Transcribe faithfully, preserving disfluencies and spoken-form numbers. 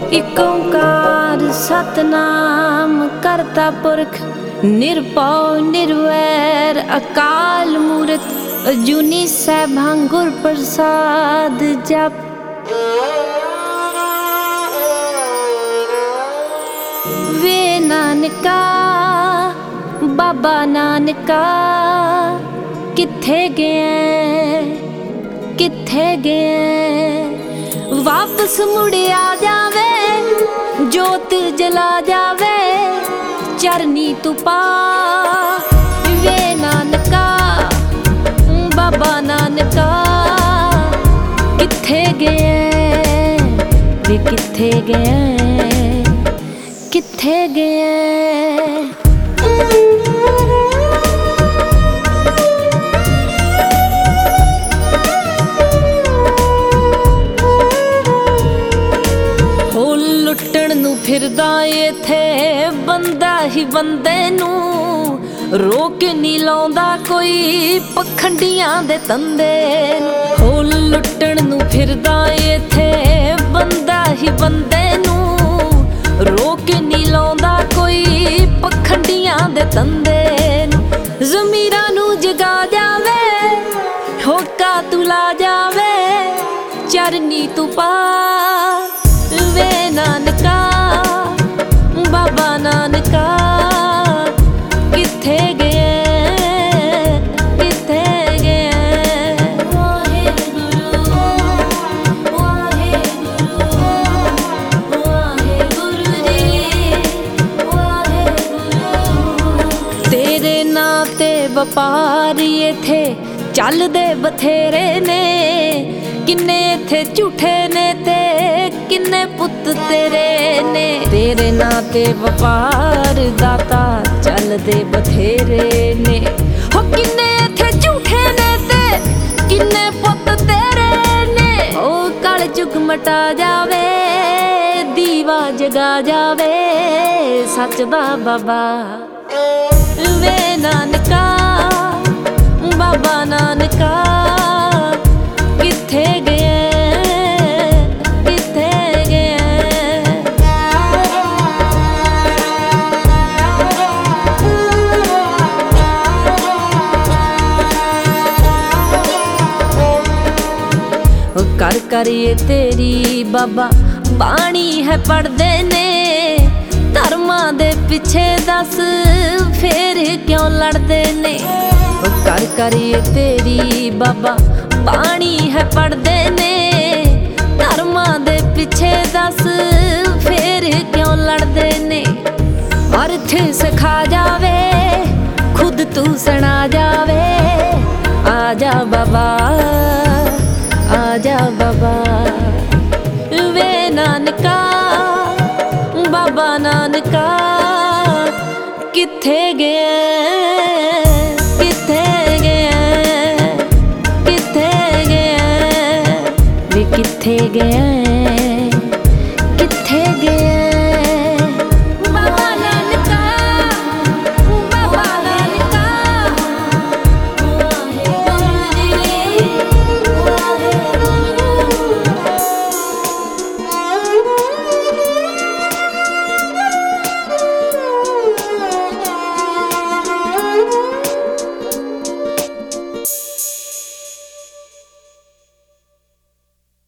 इक ओंकार सतनाम करता पुरख निरभउ निर्वैर अकाल मूरत अजूनी सैभं गुर प्रसाद जप। वे नानका बाबा नानका किथे गए किथे गए, वापस मुड़े आ जावे जोत जला जावे चरनी तू पा। वे नानका बाबा नानका किथे गए वे किथे गए किथे गए। फिरदा इत्थे बंदा ही बंदे नू रोक नी लाउंदा कोई पखंडियां दे तंदे। हो लुट्टण नू फिरदा इत्थे बंदा ही बंदे नू रोक नी लाउंदा कोई पखंडियां दे तंदे। ज़मीरां नू जगा जावे होका तू ला जावे चरनी तू पा। वे नानका बाबा नानका किथे गए किथे गए। वाहे गुरु वाहे गुरु वाहे गुरु जी वाहे गुरु। तेरे नां ते वपारी इत्थे चलदे बथेरे ने, किन्ने इत्थे झूठे ने ते किन्ने पुत तेरे ने। तेरे नां ते वपार दाता चलदे बथेरे ने, हो किन्ने इत्थे झूठे ने ते किन्ने पुत तेरे ने। ओ कल जुग मटा जावे दीवा जगा जावे सच दा बाबा। वे नानका बाबा नानका किथे गए किथे गए। कर करिए तेरी बाबा बाणी है पढ़दे ने, धर्मां दे पिछे दस फेर क्यों लड़दे ने। कर करिए तेरी बाबा बाणी है पढ़दे ने, धर्मां दे पिछे दस फेर क्यों लड़दे ने। अर्थ सिखा जावे खुद तू सुना जावे आजा बाबा आजा बाबा। वे नानका बाबा नानका किथे गए किथे गए किथे गए वे किथे गए।